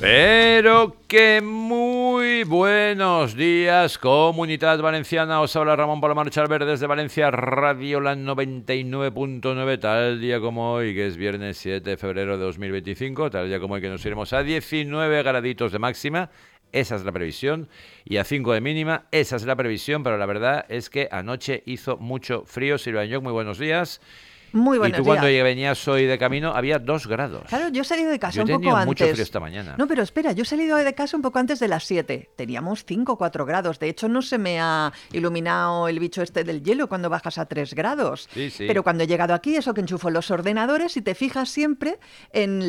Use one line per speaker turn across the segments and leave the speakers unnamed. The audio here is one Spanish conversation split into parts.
Pero que muy buenos días, Comunidad Valenciana. Os habla Ramón Palomar Chalver desde Valencia Radio, la 99.9, tal día como hoy, que es viernes 7 de febrero de 2025, tal día como hoy que nos iremos a 19 graditos de máxima. Esa es la previsión, y a 5 de mínima, esa es la previsión, pero la verdad es que anoche hizo mucho frío. Silvia Lloc, muy buenos días.
Muy buenos
días. Y tú cuando venías hoy de camino había 2 grados.
Claro, yo he salido de casa un poco antes.
Yo tenía mucho frío esta mañana.
No, pero espera, yo he salido de casa un poco antes de las 7. Teníamos 5 o 4 grados. De hecho, no se me ha iluminado el bicho este del hielo cuando bajas a 3 grados.
Sí, sí.
Pero cuando he llegado aquí, eso que enchufo los ordenadores y te fijas siempre en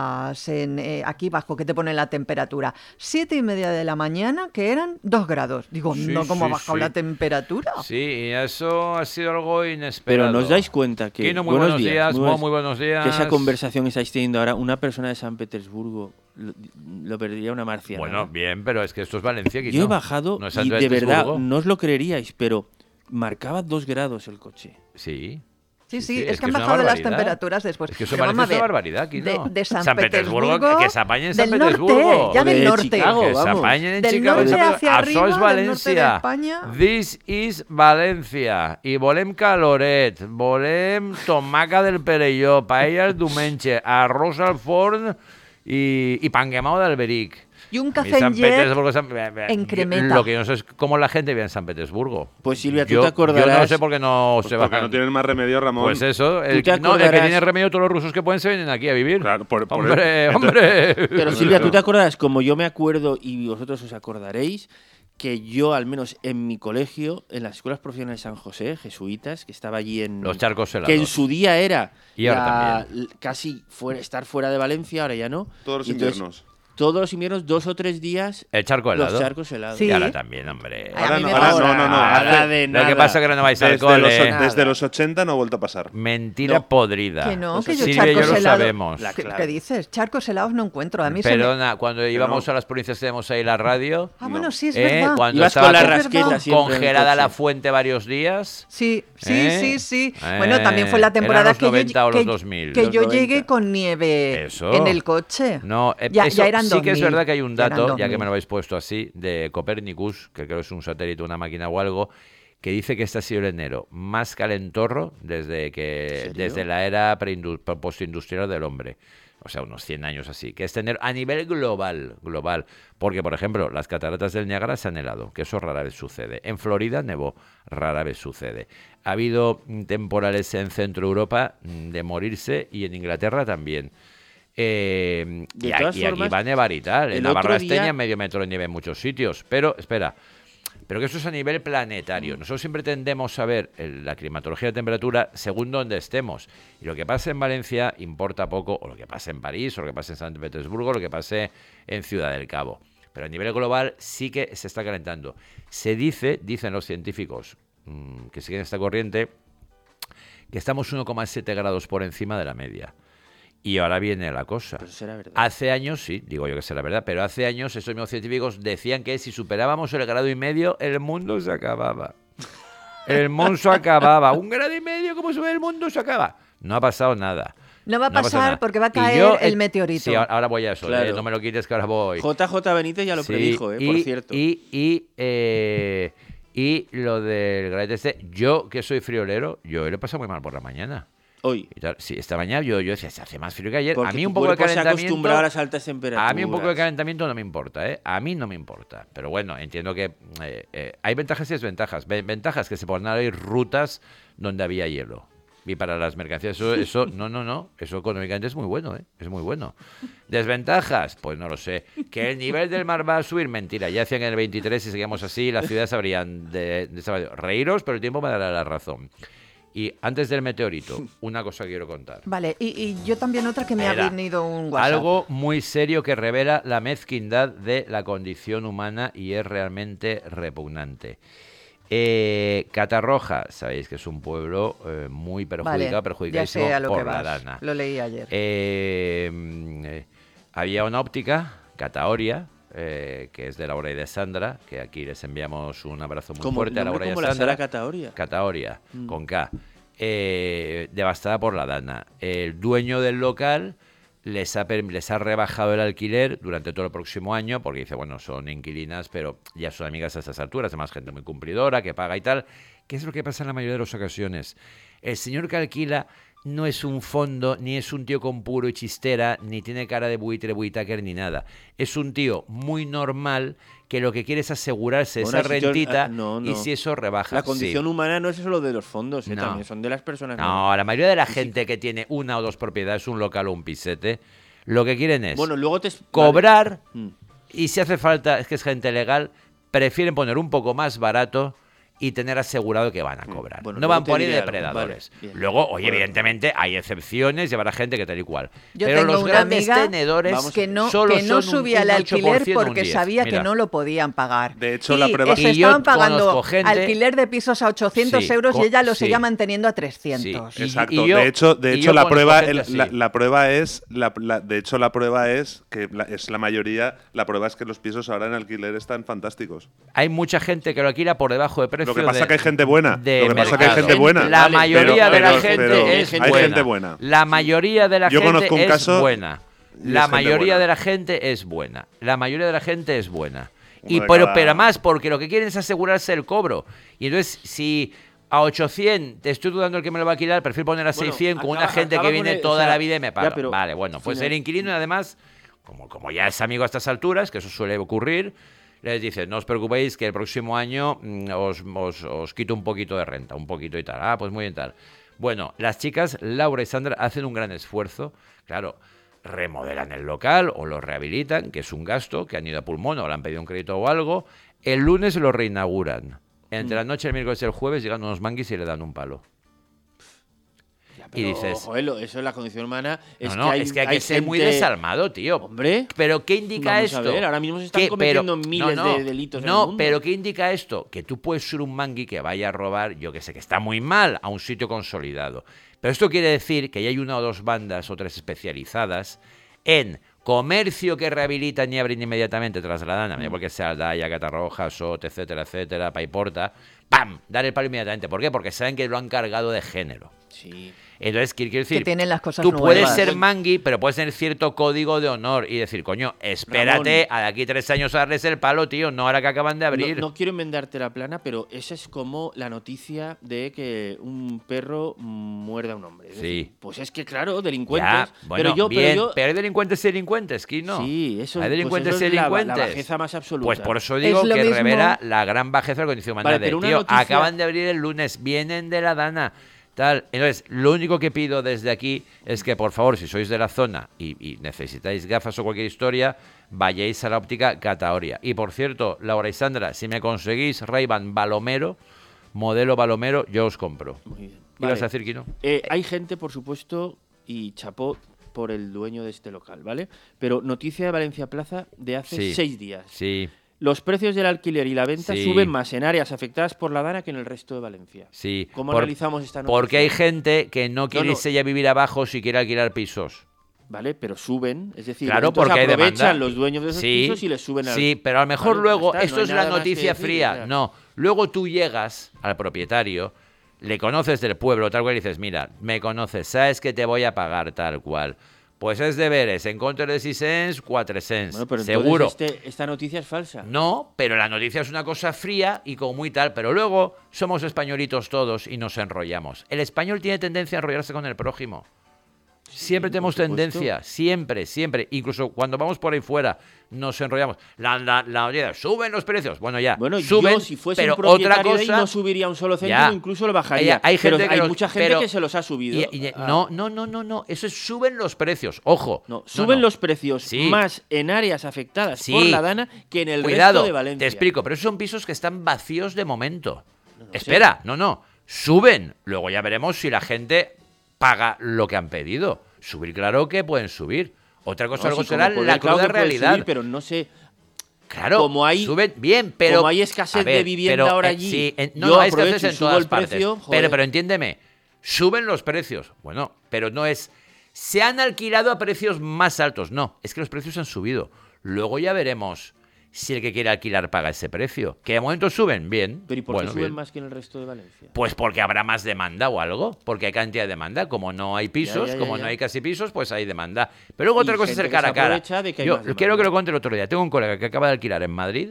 aquí abajo, que te pone la temperatura. 7:30 de la mañana, que eran 2 grados. Digo,
sí,
no, ¿cómo ha bajado
sí.
la temperatura?
Sí, y eso ha sido algo inesperado.
Pero ¿nos dais cuenta que...
Kino, muy buenos días. Muy buenos días.
Que esa conversación que estáis teniendo ahora, una persona de San Petersburgo lo perdería una marciana.
Bueno, bien, pero es que esto es Valencia. Aquí
yo he bajado
no es
y de verdad no os lo creeríais, pero marcaba 2 grados el coche.
Sí.
Sí, es que han bajado las temperaturas después.
Es que eso parece una barbaridad aquí, ¿no?
De San Petersburgo,
que se apañen en San
del
Petersburgo.
Norte, ya del norte.
Chicago,
que se apañen en
del
Chicago.
Norte hacia arriba,
es
del norte de
Valencia.
España.
This is Valencia. I volem caloret, volem tomaca del Perelló, paellas d'Umenche, arroz al forn i panguemao d'Alberic.
Y un café en en cremeta.
Lo que yo no sé es cómo la gente vive en San Petersburgo.
Pues Silvia, tú te acordarás.
Yo no sé por qué no
pues
se
porque
bajan.
no tienen más remedio, Ramón.
Pues eso, el que tiene remedio, todos los rusos que pueden se vienen aquí a vivir.
Claro,
¡Hombre!
Pero Silvia, tú te acordarás, como yo me acuerdo y vosotros os acordaréis, que yo, al menos en mi colegio, en las escuelas profesionales de San José, jesuitas, que estaba allí en...
Los charcos helados.
Que en su día era
y ahora
casi estar fuera de Valencia, ahora ya no.
Todos los inviernos.
Todos los inviernos, 2 o 3 días.
¿El charco helado?
Los charcos helados.
Sí.
Y ahora también, hombre.
Ahora no.
Lo que pasa es que ahora no vais al cole.
Desde los 80 no ha vuelto a pasar.
Mentira podrida.
Que no, que yo
Silvia y yo
charcos
lo
helados.
sabemos.
¿Qué dices? Charcos helados no encuentro. A mí
Perdona, cuando íbamos a las provincias que tenemos ahí la radio.
bueno, sí, es verdad.
Cuando
ibas
estaba
con la rasqueta
congelada la fuente varios días.
Sí. Bueno, también fue la temporada
los 90 o los 2000.
que yo llegué con nieve en el coche.
No,
ya eran 2000.
Sí que es verdad que hay un dato, ya que me lo habéis puesto así, de Copernicus, que creo que es un satélite, una máquina o algo, que dice que este ha sido el enero más calentorro desde la era postindustrial del hombre. O sea, unos 100 años así. Que este enero a nivel global. Porque, por ejemplo, las cataratas del Niágara se han helado, que eso rara vez sucede. En Florida nevó, rara vez sucede. Ha habido temporales en Centro Europa de morirse y en Inglaterra también. Y aquí va a nevar y tal. En Navarra tenía medio metro de nieve en muchos sitios. Pero, espera, que eso es a nivel planetario. Nosotros siempre tendemos a ver la climatología de temperatura según donde estemos. Y lo que pasa en Valencia importa poco, o lo que pasa en París, o lo que pasa en San Petersburgo, o lo que pase en Ciudad del Cabo. Pero a nivel global sí que se está calentando. Dicen los científicos que siguen esta corriente, que estamos 1,7 grados por encima de la media. Y ahora viene la cosa.
Pero será verdad.
Hace años, sí, digo yo que será verdad, pero hace años esos mismos científicos decían que si superábamos el 1,5 grados, el mundo se acababa. El mundo se acababa. 1,5 grados, ¿cómo sube el mundo? Se acaba. No ha pasado nada.
No va a pasar porque va a caer el meteorito.
Sí, ahora voy a eso.
Claro.
No me lo quites que ahora voy.
JJ Benítez ya lo predijo, por cierto.
Y lo del granete este, yo que soy friolero, yo lo he pasado muy mal por la mañana.
Hoy.
Sí, esta mañana yo decía, se hace más frío que ayer.
Porque
a mí
tu
un poco de
cuerpo se ha
calentamiento.
acostumbrado a las altas temperaturas.
A mí un poco de calentamiento no me importa, ¿eh? A mí no me importa. Pero bueno, entiendo que hay ventajas y desventajas. Ventajas que se pueden abrir rutas donde había hielo. Y para las mercancías, eso no. Eso económicamente es muy bueno, ¿eh? Es muy bueno. ¿Desventajas? Pues no lo sé. ¿Que el nivel del mar va a subir? Mentira. Ya hacían en el 23 y seguíamos así, las ciudades habrían de reíros, pero el tiempo me dará la razón. Y antes del meteorito, una cosa que quiero contar.
Vale, y yo también otra que me ha venido un WhatsApp.
Algo muy serio que revela la mezquindad de la condición humana y es realmente repugnante. Catarroja, sabéis que es un pueblo muy perjudicadísimo por la dana.
Lo leí ayer.
Había una óptica, Cataoria, que es de Laura y de Sandra, que aquí les enviamos un abrazo muy fuerte a Laura y a Sandra. Cataoria, con K. Devastada por la dana. El dueño del local les ha rebajado el alquiler durante todo el próximo año, porque dice, bueno, son inquilinas, pero ya son amigas a estas alturas, además gente muy cumplidora, que paga y tal. ¿Qué es lo que pasa en la mayoría de las ocasiones? El señor que alquila no es un fondo, ni es un tío con puro y chistera, ni tiene cara de buitre, buitaker, ni nada. Es un tío muy normal que lo que quiere es asegurarse esa rentita y si eso rebaja.
La condición humana no es solo de los fondos,
No.
también son de las personas.
No, la mayoría de la gente que tiene una o dos propiedades, un local o un pisete, lo que quieren es
luego
cobrar
Vale.
y si hace falta, es que es gente legal, prefieren poner un poco más barato y tener asegurado que van a cobrar.
Bueno,
no
luego
van
te
por ir
diré algo.
depredadores.
Vale, bien.
Luego, oye, evidentemente hay excepciones y habrá gente que tal y cual.
Yo
Pero
tengo
los
una
grandes
amiga
tenedores
que no
solo son
subía
un
el alquiler
8%, un
porque
10%.
sabía
Mira.
que no lo podían pagar.
De hecho,
y
la prueba-
se
Y yo
estaban pagando
conozco gente-
alquiler de pisos a 800
Sí,
euros y ella lo
sí.
seguía manteniendo a 300.
Sí.
Exacto.
Y yo-
de hecho,
y yo
la
conozco
prueba,
gente así.
la prueba es, de hecho, la prueba es que es la mayoría. La prueba es que los pisos ahora en alquiler están fantásticos.
Hay mucha gente que lo alquila por debajo de precio.
Lo que pasa
de-
es que hay gente buena.
de
Lo que pasa es que hay
mercado.
gente buena.
La
Vale,
mayoría de la
pero-
gente
pero
es
hay
buena.
gente buena.
La mayoría de la
Yo
gente
conozco un
es
caso
buena.
y
La
es gente
mayoría
buena.
de la gente es buena. La mayoría de la gente es buena.
Uno
Y
de
pero,
cada-
pero más porque lo que quieren es asegurarse el cobro. Y entonces, si a 800 te estoy dudando el que me lo va a alquilar, prefiero poner a 600 con una gente que viene toda la vida y me paga.
pero-
Vale, bueno, pues
final-
el inquilino y además, como ya es amigo a estas alturas, que eso suele ocurrir, les dice, no os preocupéis que el próximo año os quito un poquito de renta, un poquito y tal. Ah, pues muy bien tal. Bueno, las chicas, Laura y Sandra, hacen un gran esfuerzo. Claro, remodelan el local o lo rehabilitan, que es un gasto, que han ido a pulmón o le han pedido un crédito o algo. El lunes lo reinauguran. Entre la noche del miércoles y el jueves llegan unos manguis y le dan un palo.
Ya,
Y dices-
joder, eso es la condición humana. Es
No,
que
es que hay que ser muy
gente-
desalmado, tío.
Hombre,
¿Pero qué indica
vamos
esto?
a ver, ahora mismo se están
¿Qué?
cometiendo
Pero-
miles de delitos en el
No,
mundo.
pero ¿qué indica esto? Que tú puedes ser un mangui que vaya a robar, yo que sé, que está muy mal, a un sitio consolidado. Pero esto quiere decir que ya hay una o dos bandas o tres especializadas en comercio que rehabilitan y abren inmediatamente tras la dana, porque sea Aldaya, Catarroja, Sot, etcétera, etcétera, Paiporta, ¡pam! Dar el palo inmediatamente. ¿Por qué? Porque saben que lo han cargado de género.
Sí.
Entonces, quiero decir,
Que tienen las cosas
tú puedes
nuevas.
ser mangui, pero puedes tener cierto código de honor y decir, coño, espérate a de aquí 3 años a darles el palo, tío, no ahora que acaban de abrir.
No quiero enmendarte la plana, pero esa es como la noticia de que un perro muerde a un hombre. Es
Sí.
decir, pues es que, claro, delincuentes.
Ya, bueno,
pero yo,
bien,
pero yo-
pero hay delincuentes y delincuentes, ¿qué no?
Sí, eso,
hay
pues
delincuentes
eso
y
es la
delincuentes.
bajeza más absoluta.
Pues por eso digo
Es lo
que
mismo-
revela la gran bajeza de la condición humana
Vale,
de,
pero una
tío,
noticia-
acaban de abrir el lunes, vienen de la dana, tal. Entonces, lo único que pido desde aquí es que, por favor, si sois de la zona y necesitáis gafas o cualquier historia, vayáis a la óptica Cataoria. Y, por cierto, Laura y Sandra, si me conseguís Ray-Ban Balomero, modelo Balomero, yo os compro.
Muy bien.
¿Ibas
Vale.
a decir que no?
Hay gente, por supuesto, y chapó por el dueño de este local, ¿vale? Pero noticia de Valencia Plaza de hace
Sí.
6 días.
Sí,
Los precios del alquiler y la venta
Sí.
suben más en áreas afectadas por la dana que en el resto de Valencia.
sí.
¿Cómo analizamos esta noticia?
Porque hay gente que no quiere
no.
irse ya a vivir abajo si quiere alquilar pisos.
¿Vale? Pero suben, es decir,
Claro,
entonces
porque hay
aprovechan
demanda.
los dueños de esos
Sí,
pisos y les suben al...
sí, pero a lo mejor
Vale,
luego,
ya está,
esto
no hay
es la
nada más que
noticia
decir,
fría,
o sea.
no. Luego tú llegas al propietario, le conoces del pueblo, tal cual, y dices, mira, me conoces, sabes que te voy a pagar tal cual. Pues es deberes, en contra de 6 cents, 4 cents,
Bueno, pero
seguro.
entonces esta noticia es falsa.
No, pero la noticia es una cosa fría y como muy tal, pero luego somos españolitos todos y nos enrollamos. El español tiene tendencia a enrollarse con el prójimo. Siempre tenemos
por supuesto.
tendencia, siempre, siempre. Incluso cuando vamos por ahí fuera, nos enrollamos. La noticia, suben los precios. Bueno, ya,
Bueno,
suben,
yo si fuese
pero
un propietario
otra
de ahí
cosa...
no subiría un solo céntimo,
Ya.
incluso lo bajaría.
Hay gente
pero
que
hay
los-
mucha gente
pero-
que se los ha subido.
No, no, eso es suben los precios. Ojo.
No, suben
no.
los precios
Sí.
más en áreas afectadas
Sí.
por la dana que en el
Cuidado,
resto de Valencia.
te explico, pero esos son pisos que están vacíos de momento.
No
Espera, no, suben. Luego ya veremos si la gente paga lo que han pedido. Subir, claro que pueden subir. Otra cosa
No,
luego
sí,
será
como poder,
la
claro
cruda
que puede
realidad.
subir, pero no sé.
Claro,
como hay-
suben bien, pero
como hay escasez
a ver,
de vivienda
pero,
ahora allí,
sí,
yo
no, hay
aprovecho
escasez
y
en
subo
todas
el
partes.
precio, joder.
Pero entiéndeme, suben los precios. Bueno, pero no es se han alquilado a precios más altos, no, es que los precios han subido. Luego ya veremos si el que quiere alquilar paga ese precio. ¿Que de momento suben? Bien.
Pero ¿y por qué
bueno,
suben
bien.
más que en el resto de Valencia?
Pues porque habrá más demanda o algo, porque hay cantidad de demanda. Como no hay pisos,
Ya.
no hay casi pisos, pues hay demanda. Pero luego
Y
otra cosa es
gente
el
que
cara
se
a cara.
aprovecha de que hay
Yo
más demanda.
quiero que lo cuente el otro día. Tengo un colega que acaba de alquilar en Madrid,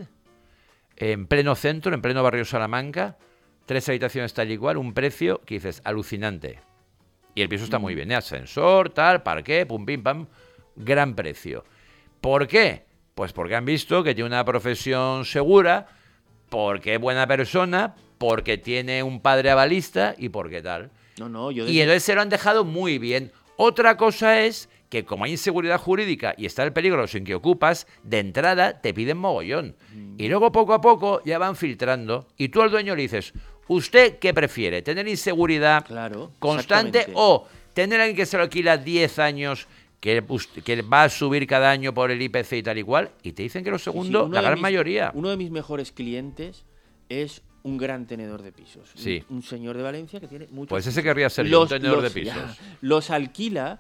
en pleno centro, en pleno barrio Salamanca, 3 habitaciones tal y cual, un precio que dices, alucinante. Y el piso está muy bien, ¿eh? Ascensor, tal, parqué, pum, pim, pam, gran precio. ¿Por qué? Pues porque han visto que tiene una profesión segura, porque es buena persona, porque tiene un padre avalista y porque tal.
No, yo
Y entonces se lo han dejado muy bien. Otra cosa es que como hay inseguridad jurídica y está el peligro sin que ocupas, de entrada te piden mogollón. Y luego poco a poco ya van filtrando y tú al dueño le dices, ¿usted qué prefiere? ¿Tener inseguridad
Claro,
constante
exactamente.
o tener a alguien que se lo alquila 10 años que va a subir cada año por el IPC y tal y cual? Y te dicen que lo segundo,
uno
la
de
gran
mis-
mayoría.
Uno de mis mejores clientes es un gran tenedor de pisos.
Sí.
Un señor de Valencia que tiene muchos
Pues ese
pisos.
querría ser yo, un tenedor de pisos.
Los alquila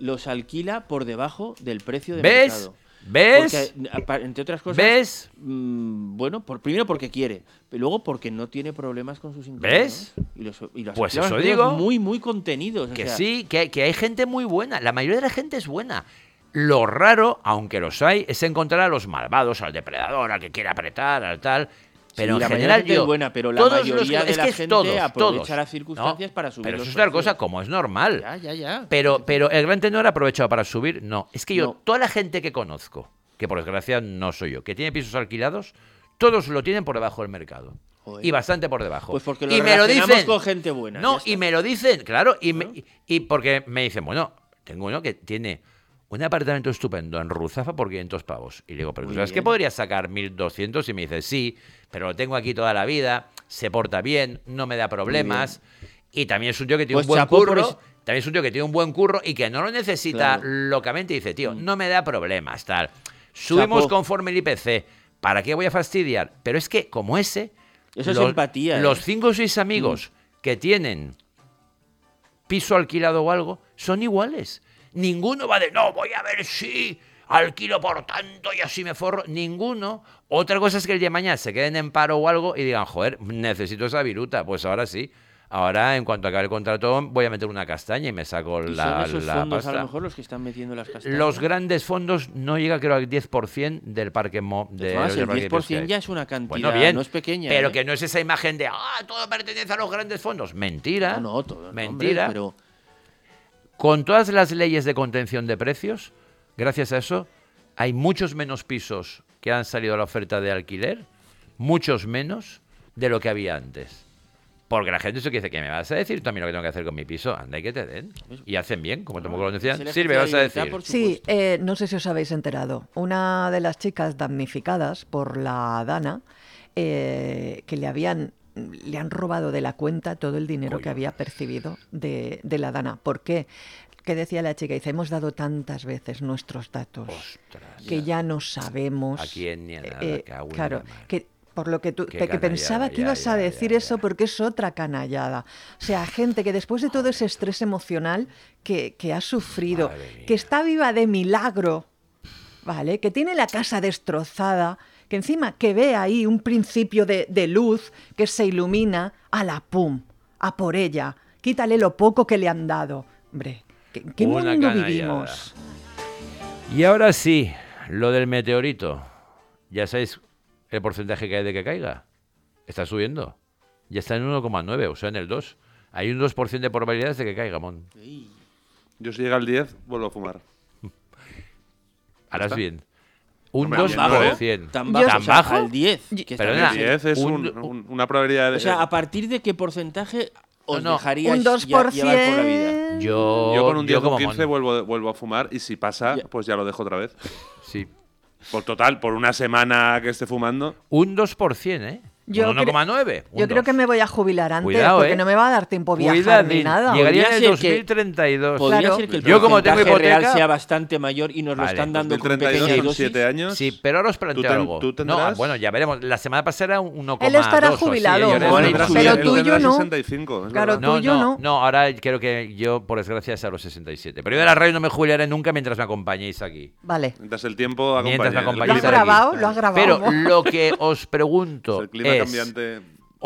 por debajo del precio de
¿Ves?
mercado.
¿Ves?
Porque, entre otras cosas,
¿Ves?
bueno, primero porque quiere, pero luego porque no tiene problemas con sus
¿Ves?
inquilinos. Y los
Pues
alquila a
eso
precios
digo.
muy, muy contenidos. O
Que
sea,
sí, que hay gente muy buena. La mayoría de la gente es buena. Lo raro, aunque los hay, es encontrar a los malvados, al depredador, al que quiere apretar, al tal. Pero
sí,
en
la mayoría de
general,
gente es
yo,
buena, pero la
todos los
mayoría
que-
de
es
la
que es
gente
todos,
aprovecha
todos.
las circunstancias
No,
para subir
pero
los
eso es otra
precios.
cosa, como es normal.
Ya.
Pero el gran tenedor ha aprovechado para subir, no. Es que yo,
No.
toda la gente que conozco, que por desgracia no soy yo, que tiene pisos alquilados, todos lo tienen por debajo del mercado.
Joder.
Y bastante por debajo.
Pues porque lo
y me lo
relacionamos
dicen.
con gente buena, ya
No,
está.
y me lo dicen, claro. Y porque me dicen, bueno, tengo uno que tiene un apartamento estupendo en Ruzafa por 500 pavos. Y le digo, pero ¿tú
Muy
sabes que
bien.
podría sacar 1.200? Y me dice, sí, pero lo tengo aquí toda la vida, se porta bien, no me da problemas. Y también es un tío que tiene
Pues
un buen
chapó por
curro.
ese-
También es un tío que tiene un buen curro y que no lo necesita
Claro.
locamente. Y dice, tío, no me da problemas, tal. Subimos
Chapó.
conforme el IPC. ¿Para qué voy a fastidiar? Pero es que, como ese,
Eso es empatía, ¿eh?
los 5 o 6 amigos que tienen piso alquilado o algo son iguales. Ninguno va de, no, voy a ver si alquilo por tanto y así me forro. Ninguno. Otra cosa es que el día de mañana se queden en paro o algo y digan, joder, necesito esa viruta. Pues ahora sí. Ahora, en cuanto acabe el contrato, voy a meter una castaña y me saco
Y
la,
son esos
la
fondos
pasta.
a lo mejor los que están metiendo las castañas.
Los grandes fondos no llega, creo, al 10% del parque
De todas, el 10% ya es una cantidad,
Bueno, bien,
no es pequeña.
pero
¿eh?
que no es esa imagen de, todo pertenece a los grandes fondos. Mentira.
No, todo. no,
Mentira.
hombre, pero
Con todas las leyes de contención de precios, gracias a eso, hay muchos menos pisos que han salido a la oferta de alquiler, muchos menos de lo que había antes. Porque la gente eso que dice, ¿qué me vas a decir también lo que tengo que hacer con mi piso? Anda y que te den. Y hacen bien, como tampoco lo decían.
se le
Sirve,
ejerce
vas a
la libertad
decir.
por
Sí,
supuesto.
no sé si os habéis enterado. Una de las chicas damnificadas por la Dana, que le han robado de la cuenta todo el dinero que había percibido de la Dana. ¿Por qué? ¿Qué decía la chica? Dice, hemos dado tantas veces nuestros datos
Ostras.
que ya no sabemos.
¿A quién ni a nada? Cago en
claro,
la mar.
que por lo que tú
Qué
que pensaba
canallada,
que
ya,
ibas a
ya,
decir
ya,
eso
ya.
porque es otra canallada. O sea, gente que después de todo ese estrés emocional que ha sufrido,
Madre mía.
que está viva de milagro, ¿vale? Que tiene la casa destrozada, que encima que ve ahí un principio de luz que se ilumina, a la pum, a por ella, quítale lo poco que le han dado. Hombre, ¿en qué
Una
mundo
canallada.
vivimos?
Y ahora sí, lo del meteorito. Ya sabéis el porcentaje que hay de que caiga. Está subiendo. Ya está en 1,9, o sea, en el 2. Hay un 2% de probabilidades de que caiga, Mon.
Yo si llega al 10, vuelvo a fumar.
Harás
está.
bien. Un
Hombre, bien,
2%.
Tan
Yo-
bajo,
¿Tan bajo?
al 10.
Yo-
que está
Perdona,
El
bien.
10 es una probabilidad de...
O sea, ¿a partir de qué porcentaje os
No,
dejaríais
Un 2%.
llevar por la vida?
Yo
Yo con un 10 o
como
un 15
Mon.
vuelvo a fumar y si pasa,
Ya.
pues ya lo dejo otra vez.
Sí.
Por total, por una semana que esté fumando.
Un 2%, ¿eh?
Yo
Un 1,9.
Yo creo que me voy a jubilar antes,
Cuidado,
porque no me va a dar tiempo a viajar ni
Cuidadín.
nada.
Llegaría en el
Podría ser que-
2032.
Podría
Claro.
ser que el
Yo, como tengo
porcentaje real
hipoteca-
sea bastante mayor y nos lo
Vale,
están dando con
2032
pequeñas
son
dosis.
7 años.
Sí, pero ahora os planteo algo.
¿Tú
No,
tendrás?
bueno, ya veremos. La semana pasada era 1,2.
Él estará
o así,
jubilado,
yo le
Juan,
doy
pero
más.
tú y yo
él tendrá
no.
65, es
Claro,
verdad.
tú y yo no.
No, ahora creo que yo, por desgracia, es a los 67. Pero yo de la radio no me jubilaré nunca mientras me acompañéis aquí.
Vale.
Mientras el tiempo
Mientras me
acompañe.
Lo
acompañéis
has
aquí.
grabado, lo has grabado.
Pero lo que os pregunto
El clima
es...
cambiante.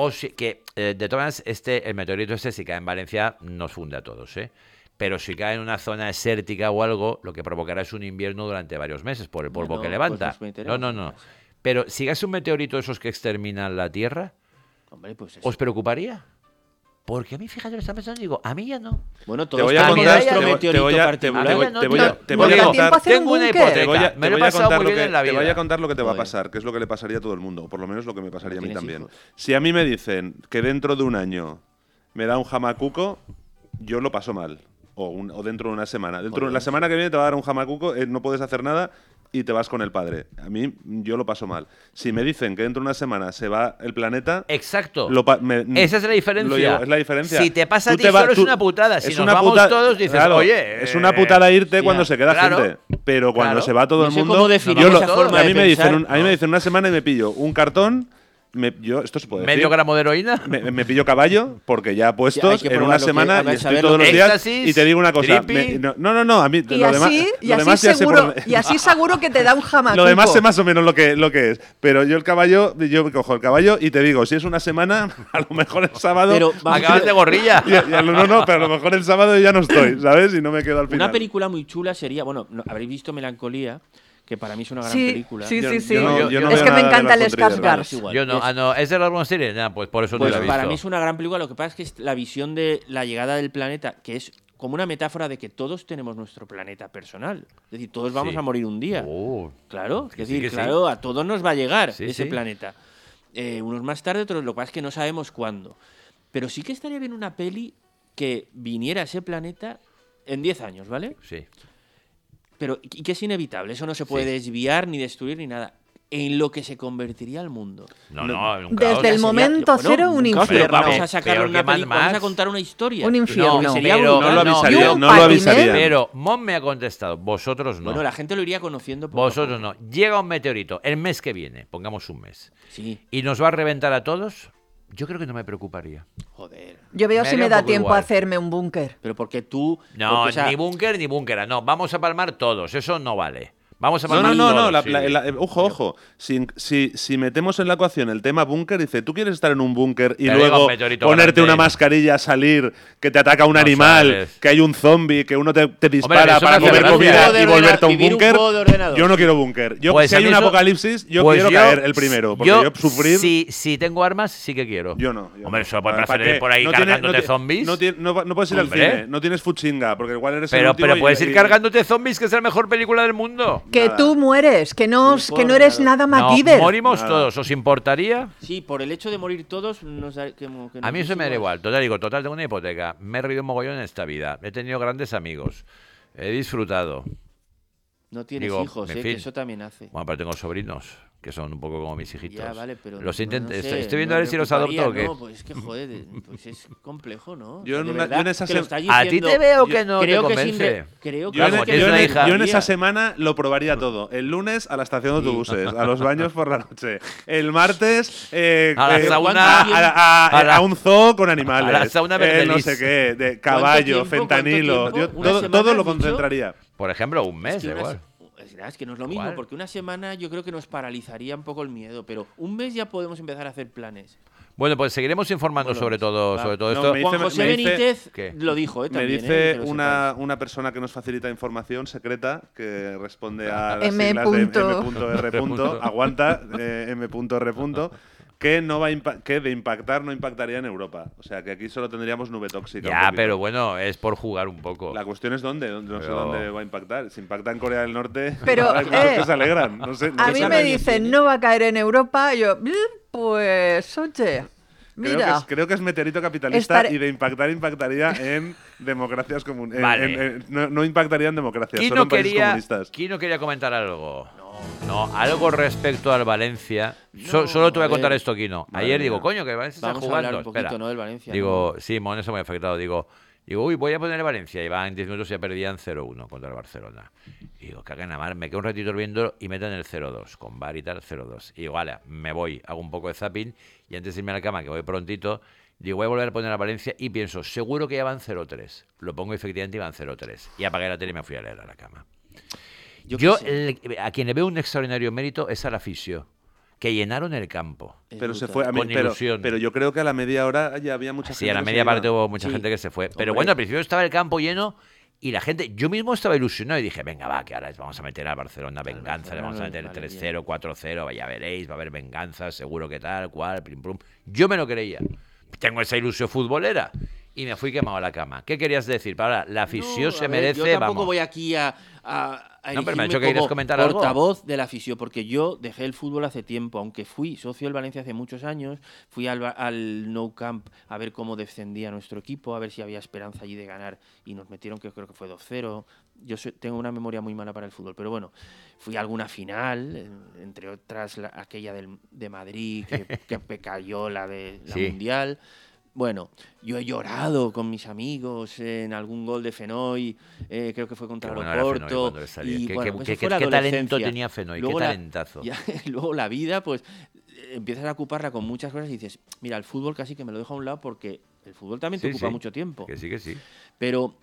de todas maneras, el meteorito si cae en Valencia, nos funde a todos, ¿eh? Pero si cae en una zona desértica o algo, lo que provocará es un invierno durante varios meses por el polvo
Bueno,
que
pues
levanta.
nos meteremos
No.
en casa.
Pero si cae un meteorito esos que exterminan la Tierra,
Hombre, pues eso.
¿os preocuparía? Porque a mí, fíjate, lo están pensando y digo, a mí ya no.
Bueno,
Te
todos
voy a
tenemos
contar,
nuestro
te voy-
meteorito
te voy a-
particular.
te voy-
no,
te
no,
voy a
no te da
digo,
tiempo a hacer
tengo
un
una
búnker.
hipoteca.
Te voy a,
Me
te
lo he
voy a
pasado
contar
muy
lo
bien
que,
en la
te voy
vida.
a contar lo que te va a
Joder.
pasar, que es lo que le pasaría a todo el mundo, o por lo menos lo que me pasaría a mí
¿Tienes
también.
hijos?
Si a mí me dicen que dentro de un año me da un jamacuco, yo lo paso mal. O dentro de una semana. Dentro de la semana que viene te va a dar un jamacuco, no puedes hacer nada y te vas con el padre. A mí, yo lo paso mal. Si me dicen que dentro de una semana se va el planeta...
Exacto.
Esa
Esa es la diferencia.
es la diferencia.
Si te pasa a
Tú
ti
te vas-
solo es
tú-
una putada. Si
es
nos
una
vamos
puta-
todos, dices,
claro,
oye...
es una putada irte
ya,
cuando se queda
claro,
gente. Pero cuando
claro.
se va todo
No
el
sé
mundo...
cómo definir
yo
esa forma
a
de
mí me
pensar.
dicen a mí me dicen una semana y me pillo un cartón... esto se puede
¿Medio
decir.
gramo de heroína?
Me pillo caballo, porque ya
Sí, hay
puestos
que
en una
probarlo,
semana
que- a
y estoy
saber
todos
lo
los
que-
días.
Éxtasis,
Y te digo una cosa.
trippy.
No, a mí
Y
lo
así,
demás,
y
lo
así
demás ya sé
seguro,
por-
y así seguro que te da un jamacuco.
Lo demás sé más o menos lo que es. Pero yo el caballo, yo cojo el caballo y te digo, si es una semana, a lo mejor el sábado.
Pero vamos,
Acabas de gorrilla.
No, pero a lo mejor el sábado ya no estoy, ¿sabes? Y no me quedo al final.
una película muy chula sería, bueno, habréis visto Melancolía, que para mí es una gran
Sí,
película.
sí,
Yo-
sí, sí.
yo no- yo no
Es
veo
que me
nada de
encanta
Lars
el
von Trier.
Skarsgård.
Es igual.
Yo no.
Es-
No, ¿es de Lars von Trier? Nah, pues por eso
Pues
no la he visto.
para mí es una gran película. Lo que pasa es que es la visión de la llegada del planeta, que es como una metáfora de que todos tenemos nuestro planeta personal. Es decir, todos vamos
Sí.
a morir un día.
Oh,
Claro,
que
es
sí,
decir,
que sí.
claro, a todos nos va a llegar
Sí,
ese
sí.
planeta. Unos más tarde, otros lo que pasa es que no sabemos cuándo. Pero sí que estaría bien una peli que viniera a ese planeta en 10 años, ¿vale?
sí.
Pero y que es inevitable, eso no se puede
Sí.
desviar ni destruir ni nada. En lo que se convertiría el mundo.
No, un caos.
Desde el
Sería-
momento
bueno,
cero, un
caos, pero
infierno.
Vamos a sacar
Peor
una
que Mad
película, vamos a
Max.
contar una historia.
Un infierno.
No, sería
pero-
brutal.
No lo avisaría,
Y un
no lo
patiné.
avisaría.
Pero Mon me ha contestado, vosotros no.
Bueno, la gente lo iría conociendo poco a
Vosotros
poco.
no. Llega un meteorito el mes que viene, pongamos un mes,
Sí,
y nos va a reventar a todos. Yo creo que no me preocuparía.
joder.
Yo veo
Me
si
haría
me
un
da
poco
tiempo
igual.
a hacerme un búnker.
Pero porque tú...
No,
porque, o sea,
ni búnker ni búnkera. No, vamos a palmar todos. Eso no vale. Vamos a
No,
palmar
no,
todos. sí.
ojo. Si metemos en la ecuación el tema búnker, dice, ¿tú quieres estar en un búnker y
Te digo,
luego
un meteorito
ponerte
grande.
una mascarilla, salir, que te ataca un
No
animal,
sabes.
que hay un zombie, que uno te dispara
eso
para
me hace
comer
gracia.
comida
Vivir
y
un
volverte a un
juego de
búnker?
ordenador.
Yo no quiero búnker. Yo,
Pues
si
a
hay
mí
un
eso-
apocalipsis, yo
pues
quiero caer el primero. Porque yo sufrir…
Si tengo armas, sí que quiero.
Yo no.
Hombre, solo por
¿Para
preferir
qué?
por ahí
No tiene-
cargándote
no ti-
zombies.
No puedes ir
Hombre.
al cine. No tienes fuchinga, porque igual eres el último
Pero
y-
puedes ir
y-
cargándote zombies, que es la mejor película del mundo.
Que
Nada.
tú mueres, que no,
Sí,
que no
por
eres
nada.
nada
No,
MacGyver.
morimos
Nada.
todos. ¿Os importaría?
Sí, por el hecho de morir todos, nos da, que
A mí eso me da igual. Total, tengo una hipoteca. Me he reído un mogollón en esta vida. He tenido grandes amigos. He disfrutado.
No tienes
Digo,
hijos,
en
que
fin.
eso también hace.
Bueno, pero tengo sobrinos, que son un poco como mis hijitos.
Ya, vale, pero
Los
no
intento,
sé,
estoy viendo
no
a ver si los adopto o
preocuparía,
qué.
No, pues es que, joder, pues es complejo, ¿no?
Yo
O sea,
en
de
una-
verdad
yo en esa
que lo
se-
estás
A ti
diciendo-
te veo que no te
creo que es
convence.
creo que
Yo,
es
Claro,
que
tienes
no
una
te
hija.
yo en esa
gustaría.
semana lo probaría todo. El lunes a la estación de autobuses, a los baños por la noche. El martes
A la sauna-
a un zoo con animales.
a la sauna
no
Verdelis.
sé qué, de caballo,
tiempo?
fentanilo.
¿Cuánto
Yo
tiempo? ¿Una
todo,
semana
todo lo
has dicho?
concentraría.
Por ejemplo, un mes,
Es que
da
una
igual.
se- es que no es lo mismo,
Igual.
porque una semana yo creo que nos paralizaría un poco el miedo, pero un mes ya podemos empezar a hacer planes.
Bueno, pues seguiremos informando
Bueno,
sobre todo,
va.
sobre todo
No,
esto.
me
Juan
dice-
José
me dice-
Benítez
¿Qué?
lo dijo,
Me
también.
dice
que lo
una persona que nos facilita información secreta que responde a las
M.
siglas de
punto.
M.R. Aguanta, M.R. Que, no va a que de impactar no impactaría en Europa. O sea, que aquí solo tendríamos nube tóxica. un
Ya,
poquito.
pero bueno, es por jugar un poco.
La cuestión es dónde. No sé
Pero-
dónde va a impactar. Si impacta en Corea del Norte,
Pero,
hay muchos que se alegran. No sé, no
A
sé
mí
si
me
hay-
dicen, no va a caer en Europa. Y yo, pues, oye,
Creo que,
mira.
creo que es meteorito capitalista
Estaré-
y de impactar impactaría en democracias comunistas.
Vale.
No impactaría en democracias,
¿Quién
solo
no,
en países
quería,
comunistas.
¿Quién no quería comentar algo?
No,
No, algo respecto al Valencia.
No,
Solo te voy a
a
contar
ver.
esto aquí, no.
Madre
Ayer
mía.
digo, coño, que el Valencia está
Vamos a
jugando.
hablar un poquito,
Espera.
¿no? Del Valencia.
Digo, sí, Mon, eso me ha afectado. Digo, uy, voy a poner el Valencia. Y van 10 minutos y ya perdían 0-1 contra el Barcelona. Y digo, cagan a mar, me quedo un ratito viendo y meten el 0-2, con VAR y tal, 0-2. Y digo, vale, me voy, hago un poco de zapping y antes de irme a la cama, que voy prontito, digo, voy a volver a poner a Valencia y pienso, seguro que ya van 0-3. Lo pongo y efectivamente iban 0-3. Y apagué la tele y me fui a leer a la cama. Yo a quien le veo un extraordinario mérito es al aficio, que llenaron el campo.
Pero se fue a mí,
Con ilusión.
pero yo creo que a la media hora ya había mucha gente.
Sí, a la
que se
media
iba.
parte hubo mucha
Sí.
gente que se fue. Pero
Hombre.
bueno, al principio estaba el campo lleno y la gente, yo mismo estaba ilusionado y dije, venga, va, que ahora vamos a meter a Barcelona venganza, le vamos a meter
vale,
3-0, 4-0, ya veréis, va a haber venganza, seguro que tal, cual, plim, plum. Yo me lo creía. Tengo esa ilusión futbolera y me fui quemado a la cama. ¿Qué querías decir? Para la afición
No,
se
a ver,
merece,
yo tampoco
vamos.
voy aquí a
No, pero me ha
erigirme
dicho que querías
como
comentar algo.
portavoz de la afición, porque yo dejé el fútbol hace tiempo, aunque fui socio del Valencia hace muchos años, fui al Nou Camp a ver cómo descendía nuestro equipo, a ver si había esperanza allí de ganar, y nos metieron, que creo que fue 2-0. Yo tengo una memoria muy mala para el fútbol, pero bueno, fui a alguna final, entre otras aquella de Madrid, que cayó la de la
Sí.
Mundial. Bueno, yo he llorado con mis amigos en algún gol de Fenoy, creo que fue contra
Qué
el
bueno era Fenoy
Oporto.
cuando le salía.
Y,
Qué-
bueno,
qué-
eso
qué-
fue la
qué talento
adolescencia.
tenía Fenoy,
Luego
qué
la-
talentazo.
luego la vida, pues empiezas a ocuparla con muchas cosas y dices, mira, el fútbol casi que me lo dejo a un lado porque el fútbol también te
Sí,
ocupa
sí.
mucho tiempo.
Que sí, que sí.
Pero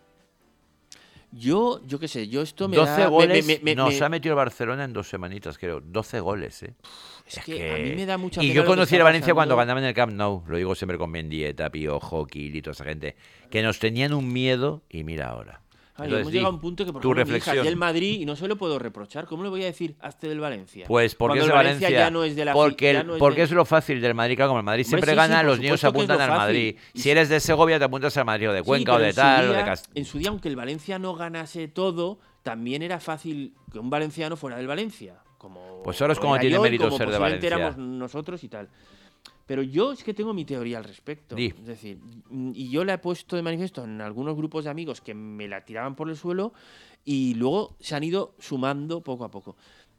yo qué sé, yo esto me
12
da...
goles
me-
nos ha metido el Barcelona en 2 semanitas, creo. 12 goles, ¿eh?
es que a mí me da mucha
Y
pena
yo
lo que
conocí
está
a Valencia cuando
pasando.
ganaba en el Camp Nou. Lo digo siempre con Mendieta, Piojo, Kili, toda esa gente. Que nos tenían un miedo y mira ahora.
Ay,
Entonces,
hemos
di,
llegado a un punto que, por
tu
ejemplo, mi hija
reflexión.
hacía el Madrid y no se lo puedo reprochar. ¿Cómo le voy a decir hazte del Valencia?
Pues porque
Cuando
es de
el
Valencia.
ya no es de la
porque
ya no es
porque
de-
es lo fácil del Madrid. Claro, como el Madrid
Hombre,
siempre
sí,
gana,
sí, por
los niños se
supuesto que es
apuntan
lo
al
fácil.
Madrid.
Y
Si
si-
eres de Segovia, te apuntas al Madrid o de
Sí,
Cuenca o
pero
de
en su
tal. o
día-
de Cast-
En su día, aunque el Valencia no ganase todo, también era fácil que un valenciano fuera del Valencia. Como
Pues ahora es
lo
como
era
tiene
yo y
mérito
como
ser de
posiblemente
Valencia.
éramos nosotros y tal. Pero yo es que tengo mi teoría al respecto.
Di.
Es decir, y yo la he puesto de manifiesto en algunos grupos de amigos que me la tiraban por el suelo y luego se han ido sumando poco a poco.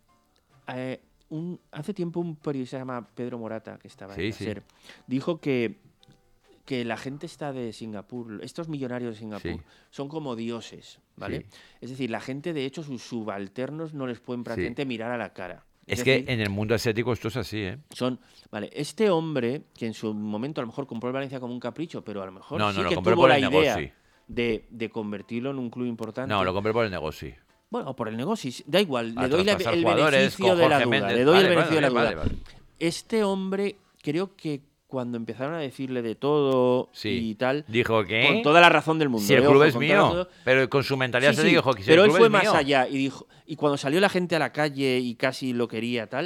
Hace tiempo un periodista se llama Pedro Morata, que estaba en la
Sí.
SER, dijo que la gente está de Singapur, estos millonarios de Singapur,
Sí.
son como dioses, ¿vale?
Sí.
Es decir, la gente, de hecho, sus subalternos no les pueden prácticamente mirar a la cara.
Es
decir,
que en el mundo asiático esto es así, ¿eh?
vale, este hombre, que en su momento a lo mejor compró el Valencia como un capricho, pero a lo mejor
No,
sí
no, lo
que
compró
tuvo
por
la
el
idea
negocio.
de convertirlo en un club importante.
No, lo compré por el negocio.
Bueno, por el negocio, da igual,
Para
le doy
traspasar
el
jugadores,
beneficio
con
de la
Jorge
duda.
Méndez.
Le doy
Vale,
el beneficio
vale,
de la duda.
vale, vale.
Este hombre, creo que cuando empezaron a decirle de todo
Sí.
y tal,
Dijo que
con toda la razón del mundo.
si el
ojo,
club es
con toda la
mío,
razón-
pero con su mentalidad
Sí,
se
sí,
dijo que si
pero
el
él
club
fue
es
más
mío.
allá y dijo, y cuando salió la gente a la calle y casi lo quería tal,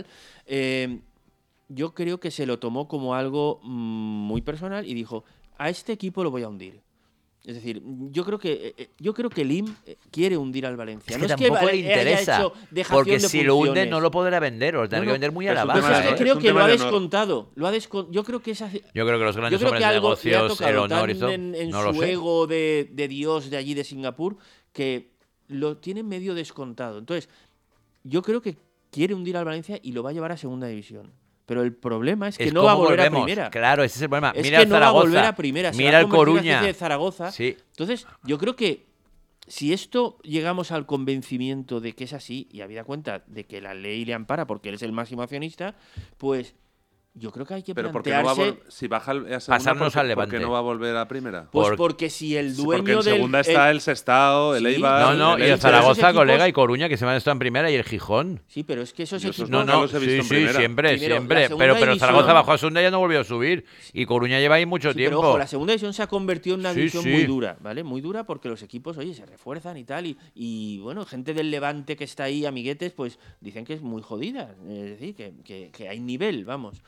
yo creo que se lo tomó como algo muy personal y dijo, a este equipo lo voy a hundir. Es decir, yo creo que Lim quiere hundir al Valencia.
Es
No
que
es que
tampoco le
haya
interesa.
hecho dejación
Porque
de
si lo hunde
funciones.
no lo podrá vender o lo tendrá
No,
que
no,
vender muy a
pero
la
es un
Pues
baja.
es que
¿eh?
creo
Es un
que lo
tema
ha
de honor.
descontado. Yo creo que esa...
Yo creo que los
Yo
grandes
creo
hombres
que
de
algo le ha
negocios, el
tocado
honor y
tan
todo,
en
no
su
lo sé.
ego de Dios de allí de Singapur que lo tiene medio descontado. Entonces, yo creo que quiere hundir al Valencia y lo va a llevar a segunda división. Pero el problema es que
Es
no va a
cómo
volver
volvemos.
a primera.
Claro, ese es el problema.
Es
Mira
que
el
no va a
Zaragoza,
volver a primera. Se va
mira
a
el
convertir en una
Coruña.
especie de Zaragoza.
Sí.
Entonces, yo creo que si esto llegamos al convencimiento de que es así y habida cuenta de que la ley le ampara porque él es el máximo accionista, pues yo creo que hay que
Pero porque no va a
plantearse...
si baja a segunda,
Pasarnos al
¿por
Levante.
qué no va a volver a primera?
Pues
Por-
porque si el
Sí,
dueño
porque en
del...
segunda está el Sestao, el
Sí,
Eibar...
No, no,
el
y el
Elche,
Zaragoza,
esos equipos-
colega, y Coruña, que se van a estar en primera, y el Gijón.
Sí, pero es que esos
Yo esos
equipos...
No,
nunca
no,
los he visto
sí,
en
sí,
primera.
siempre,
Primero, la
siempre.
segunda
Pero
división-
Zaragoza bajó a segunda y ya no volvió a subir. Y Coruña lleva ahí mucho
Sí,
tiempo.
pero ojo, la segunda división se ha convertido en una
Sí,
división
sí.
muy dura, ¿vale? Muy dura porque los equipos, oye, se refuerzan y tal. Y bueno, gente del Levante que está ahí, amiguetes, pues dicen que es muy jodida. Es decir, que hay nivel, vamos.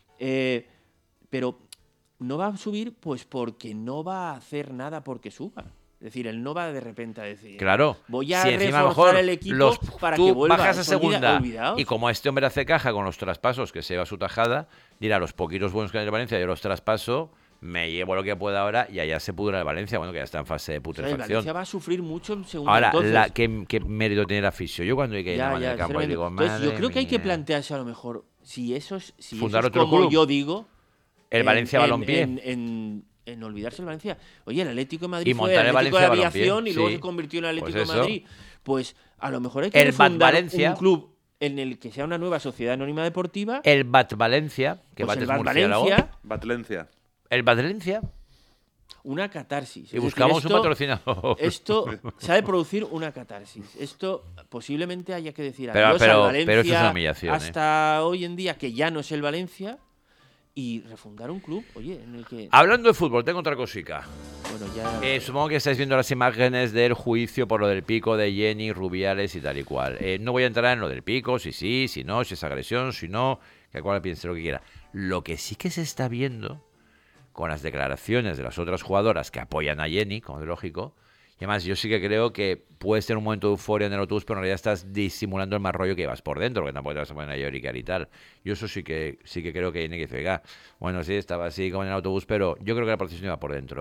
Pero no va a subir pues porque no va a hacer nada porque suba. Es decir, él no va de repente a decir,
Claro.
voy a
si encima a lo
reforzar
mejor
el equipo para
tú
que vuelva.
bajas a
Eso
segunda
olvidaos.
y como este hombre hace caja con los traspasos que se va a su tajada, dirá, los poquitos buenos que hay en el Valencia yo los traspaso, me llevo lo que pueda ahora y allá se pudra el Valencia, bueno, que ya está en fase de
El
putrefacción.
Valencia va a sufrir mucho en segunda.
Ahora,
Entonces,
¿qué mérito tiene el aficio? Yo cuando hay que ir a
ya,
del campo y digo,
entonces, yo
madre
creo que hay que
mía.
plantearse a lo mejor si eso es
Fundar otro
como
club.
yo digo.
El Valencia Balompié.
En olvidarse el Valencia. Oye, el Atlético de Madrid
Y
fue
montar el
Atlético de
Valencia
Aviación
Balompié,
y luego
sí.
se convirtió en el Atlético
Pues
de
eso.
Madrid. Pues a lo mejor hay que
El Bat
fundar
Valencia.
un club en el que sea una nueva sociedad anónima deportiva.
El Bat Valencia, que
Pues
Bat
el
es
Bat
murciélago.
Valencia,
Batlencia.
El Bat Valencia.
una catarsis.
Y
Es decir,
buscamos un
esto-
patrocinador.
Esto sabe producir una catarsis. Esto posiblemente haya que decir
Pero-
adiós
pero-
al Valencia
pero eso es una humillación,
hasta hoy en día, que ya no es el Valencia, y refundar un club, oye, en el que...
Hablando de fútbol, tengo otra cosica.
Bueno, ya...
Supongo que estáis viendo las imágenes del juicio por lo del pico de Jenny, Rubiales y tal y cual. No voy a entrar en lo del pico, si sí, si no, si es agresión, si no, que cual piense lo que quiera. Lo que sí que se está viendo con las declaraciones de las otras jugadoras que apoyan a Jenny, como es lógico, y además yo sí que creo que puedes tener un momento de euforia en el autobús, pero en realidad estás disimulando el mal rollo que llevas por dentro, que tampoco te vas a poner a lloricar y tal. Yo eso sí que creo que Jenny dice, oiga, bueno, sí, estaba así como en el autobús, pero yo creo que la procesión iba por dentro.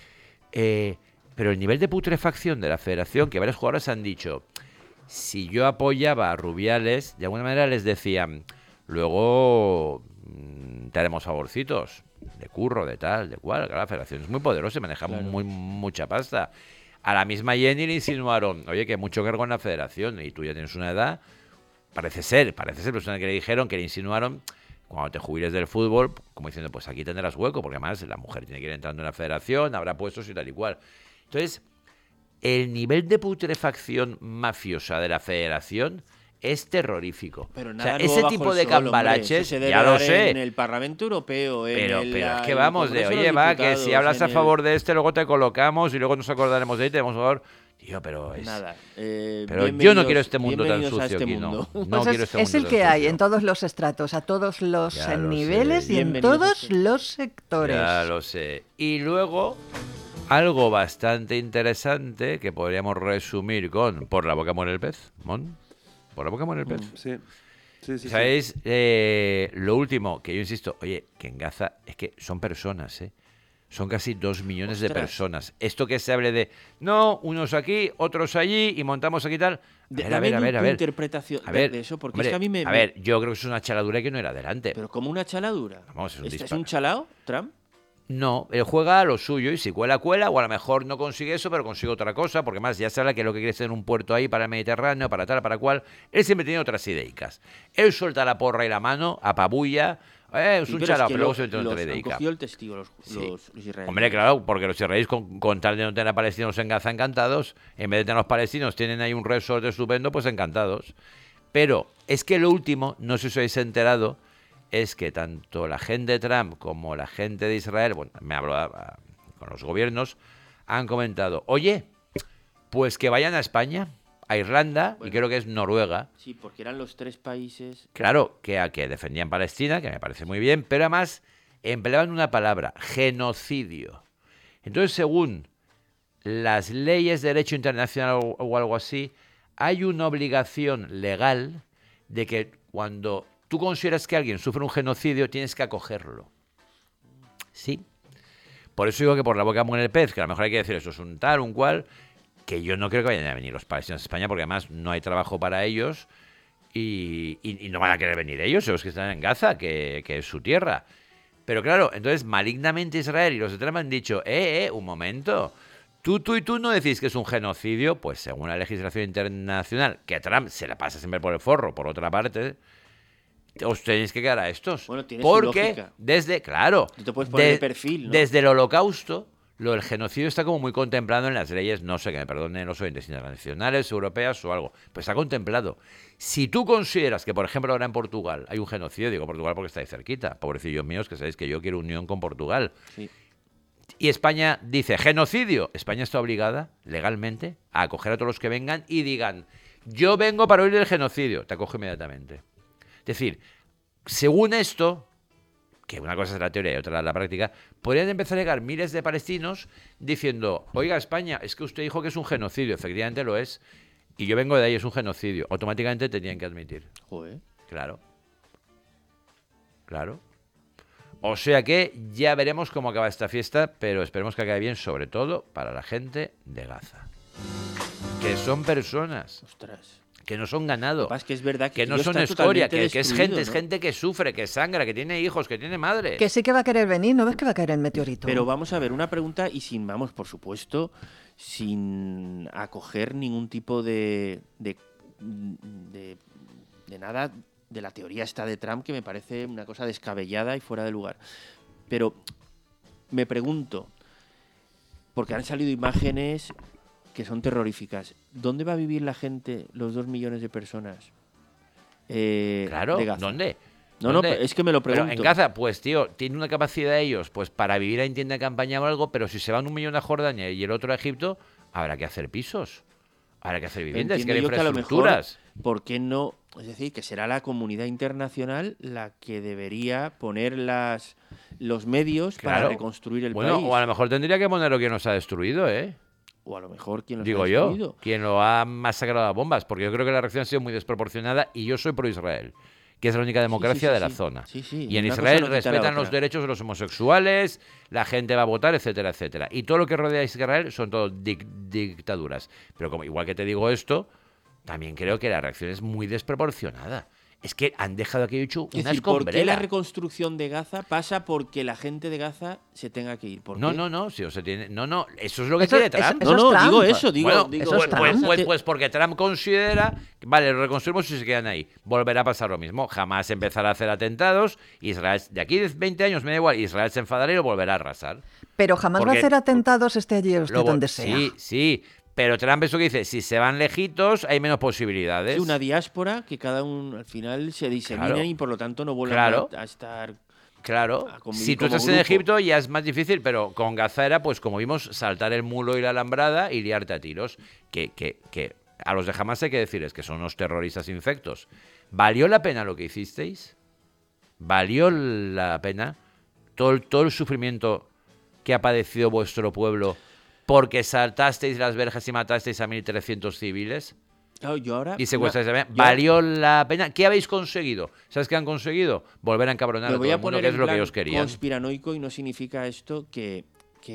Pero el nivel de putrefacción de la federación, que varios jugadores han dicho, si yo apoyaba a Rubiales, de alguna manera les decían, luego te haremos favorcitos, de curro, de tal, de cual. Claro, la federación es muy poderosa y maneja mucha pasta. A la misma Jenny le insinuaron, oye, que mucho cargo en la federación y tú ya tienes una edad, parece ser personas que le dijeron, que le insinuaron, cuando te jubiles del fútbol, como diciendo, pues aquí tendrás hueco, porque además la mujer tiene que ir entrando en la federación, habrá puestos y tal y cual. Entonces, el nivel de putrefacción mafiosa de la federación es terrorífico.
Pero
O
nada
sea,
nuevo
ese
bajo
tipo
el
de
sol, hombre.
cambalaches,
Eso se debe
ya lo
dar
sé.
En el Parlamento Europeo,
Pero
el,
es que
el
vamos de,
Congreso de
oye,
los
va, que si
Diputados,
hablas a
en el-
favor de este, luego te colocamos y luego nos acordaremos de ti, tenemos favor. Tío, pero es...
Nada.
Pero yo no quiero este mundo tan
bienvenidos a
sucio
este
aquí,
mundo.
no. No
Pues
quiero
es,
este
es
mundo
el
tan
que hay
sucio.
en todos los estratos, a todos los
Ya lo
niveles
sé.
y en
Bienvenidos a
todos
este-
los sectores.
Ya lo sé. Y luego, algo bastante interesante que podríamos resumir con por la boca muere el pez, Mon. Por la boca muere el pez.
Sí. Sí, sí, sí.
¿Sabéis? Lo último, que yo insisto, oye, que en Gaza es que son personas, ¿eh? Son casi 2 millones de
Ostras.
personas. Esto que se hable de, no, unos aquí, otros allí, y montamos aquí tal. A
Dame tu
ver.
interpretación
A ver,
de eso, porque
hombre,
es que a mí me...
A ver, yo creo que es una chaladura que no era adelante.
Pero como una chaladura.
Vamos, es un
¿Es
disparo.
un chalao, Trump?
No, él juega a lo suyo y si cuela, o a lo mejor no consigue eso, pero consigue otra cosa, porque más ya se habla que lo que quiere es tener un puerto ahí para el Mediterráneo, para tal, para cual. Él siempre tiene otras ideicas. Él suelta la porra y la mano, apabulla, es
Sí,
un
pero
chalao,
es que
pero luego se mete en otra
han
ideica.
cogido el testigo los
Sí.
israelíes.
Hombre, claro, porque los israelíes con tal de no tener a palestinos en Gaza encantados, en vez de tener a los palestinos tienen ahí un resort estupendo, pues encantados. Pero es que lo último, no sé si os habéis enterado, es que tanto la gente de Trump como la gente de Israel, bueno, me hablo con los gobiernos, han comentado, oye, pues que vayan a España, a Irlanda, y
Bueno.
creo que es Noruega,
Sí, porque eran los 3 países...
claro, que defendían Palestina, que me parece muy bien, pero además empleaban una palabra, genocidio. Entonces, según las leyes de derecho internacional o algo así, hay una obligación legal de que cuando tú consideras que alguien sufre un genocidio, tienes que acogerlo. Sí. Por eso digo que por la boca muere el pez, que a lo mejor hay que decir eso es un tal, un cual, que yo no creo que vayan a venir los palestinos a España, porque además no hay trabajo para ellos y no van a querer venir ellos, los que están en Gaza, que es su tierra. Pero claro, entonces malignamente Israel y los de Trump han dicho, un momento, tú y tú no decís que es un genocidio, pues según la legislación internacional, que Trump se la pasa siempre por el forro, por otra parte, os tenéis que quedar a estos.
Bueno, tiene su
porque
lógica.
claro,
Tú te puedes poner de perfil, ¿no?
desde el Holocausto, lo del genocidio está como muy contemplado en las leyes, no sé, que me perdonen los oyentes internacionales, europeas o algo, pues está contemplado. Si tú consideras que, por ejemplo, ahora en Portugal hay un genocidio, digo Portugal porque está ahí cerquita, pobrecillos míos, que sabéis que yo quiero unión con Portugal,
Sí.
y España dice genocidio, España está obligada legalmente a acoger a todos los que vengan y digan, yo vengo para oír el genocidio, te acojo inmediatamente. Es decir, según esto, que una cosa es la teoría y otra la práctica, podrían empezar a llegar miles de palestinos diciendo, oiga España, es que usted dijo que es un genocidio, efectivamente lo es, y yo vengo de ahí, es un genocidio. Automáticamente tenían que admitir.
Joder.
Claro. Claro. O sea que ya veremos cómo acaba esta fiesta, pero esperemos que acabe bien, sobre todo para la gente de Gaza. Que son personas,
Ostras.
que no son ganado,
Capaz que es verdad
que no
aquello
son
está
escoria,
totalmente
que es
destruido,
gente, es
¿no?
gente que sufre, que sangra, que tiene hijos, que tiene madres.
Que sí que va a querer venir, ¿no ves que va a caer el meteorito?
Pero vamos a ver, una pregunta y vamos, por supuesto, sin acoger ningún tipo de nada de la teoría esta de Trump, que me parece una cosa descabellada y fuera de lugar. Pero me pregunto, porque han salido imágenes que son terroríficas, ¿dónde va a vivir la gente, los 2 millones de personas?
Claro,
de Gaza?
¿dónde?
No,
¿Dónde?
es que me lo
Pero
pregunto.
en Gaza, pues tío, tiene una capacidad ellos pues para vivir en tienda de campaña o algo, pero si se van 1 millón a Jordania y el otro a Egipto, habrá que hacer pisos, habrá que hacer viviendas, que hay
Entiendo yo que a lo
infraestructuras.
mejor, ¿por qué no? Es decir, que será la comunidad internacional la que debería poner los medios para
Claro.
reconstruir el
Bueno,
país.
o a lo mejor tendría que poner lo que nos ha destruido, ¿eh?
O a lo mejor quien los
Digo
ha
yo,
destruido.
quien lo ha masacrado a bombas, porque yo creo que la reacción ha sido muy desproporcionada y yo soy pro Israel, que es la única democracia
sí,
de la
sí.
zona.
Sí, sí,
Y en
una cosa
Israel
no quita la
respetan los
otra.
derechos de los homosexuales, la gente va a votar, etcétera, etcétera. Y todo lo que rodea a Israel son todo dictaduras. Pero como igual que te digo esto, también creo que la reacción es muy desproporcionada. Es que han dejado aquello hecho
Es
una
decir, ¿por qué la
escombrera.
reconstrucción de Gaza pasa porque la gente de Gaza se tenga que ir? ¿Por
No,
qué?
no, si o se tiene... No, eso es lo que
Eso-
quiere
eso-
Trump.
eso
No,
es
no,
Trump.
digo eso, digo,
Bueno,
digo,
eso es Trump.
pues porque Trump considera, vale, lo reconstruimos y se quedan ahí. Volverá a pasar lo mismo. Jamás empezará a hacer atentados. Israel, de aquí a 20 años, me da igual, Israel se enfadará y lo volverá a arrasar.
Pero jamás va a
Porque-
hacer atentados esté allí o esté
Lo vol-
donde sea.
Sí, pero Trump eso que dice, si se van lejitos hay menos posibilidades.
Sí, una diáspora que cada uno al final se disemina
Claro.
y por lo tanto no vuelven
Claro.
a estar...
Claro,
a convivir
si tú
como
estás en
grupo.
Egipto ya es más difícil, pero con Gaza era, pues como vimos, saltar el muro y la alambrada y liarte a tiros. Que a los de Hamas hay que decirles que son unos terroristas infectos. ¿Valió la pena lo que hicisteis? ¿Valió la pena todo el sufrimiento que ha padecido vuestro pueblo porque saltasteis las verjas y matasteis a 1.300 civiles?
Claro, yo ahora...
Y secuestrasteis a...
yo-
¿Valió la pena? ¿Qué habéis conseguido? ¿Sabes qué han conseguido? Volver a encabronar
Me
a
voy
todo
a
el mundo,
poner
que es
en
lo que
plan
ellos querían.
conspiranoico y no significa esto que